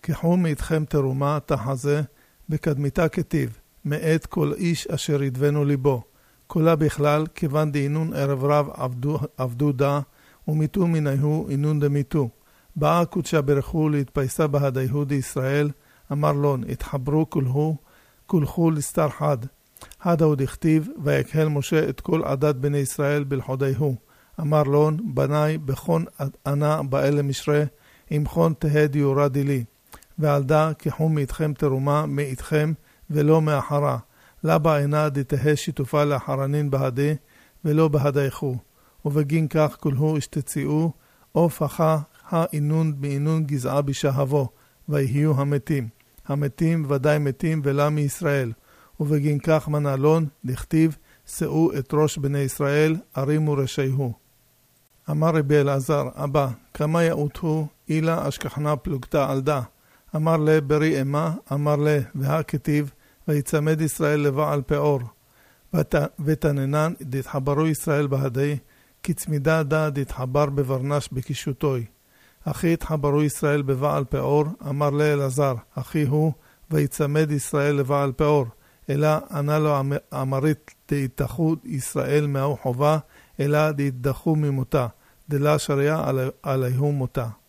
קחו מאיתכם תרומה תחזה, בקדמיתה כתיב, מאת כל איש אשר ידבנו ליבו. כולה בכלל, כיוון דהינון ערב רב עבדו דה, ומיתו מניהו אינון דמיתו. באה קודשה ברכו להתפייסה בהדיהו דישראל, אמר לון, התחברו כולכו לסתר חד. חד הוא דכתיב, ויקהל משה את כל עדת בני ישראל בלחודיהו. אמר לון, בני בכון ענה באלה משרה, עם חון תהא דיורה דילי. ועל דה קחו מאיתכם תרומה מאיתכם ולא מאחרה. לבה עינה דתהא שיתופה לאחרנין בהדי ולא בהדייכו. ובגין כך כולהו השתציעו, אוף האינון מאינון גזעה בשהבו, ויהיו המתים. המתים ודאי מתים ולה מישראל. ובגין כך מנהלון דכתיב, שאו את ראש בני ישראל, ארימו רשייהו. אמר רבי אלעזר, אבא, כמה יעוטו, אילה אשכחנה פלוגתה על דה. אמר לה ברי אמה, אמר לה, והכתיב, ויצמד ישראל לבעל פאור. ותננן דתחברו ישראל בהדי, כצמידה דה דתחבר בברנש בקישוטוי. אחי התחברו ישראל בבעל פאור, אמר לה אלעזר, אחי הוא, ויצמד ישראל לבעל פאור. אלא ענה לו אמרית דהתחו ישראל מהו חובה, אלא דהתדחו ממותה, דלה שריעה עליהו מותה.